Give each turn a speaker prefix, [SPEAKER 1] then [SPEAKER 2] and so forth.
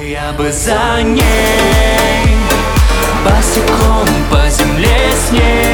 [SPEAKER 1] Я бы за ней босиком по земле с ней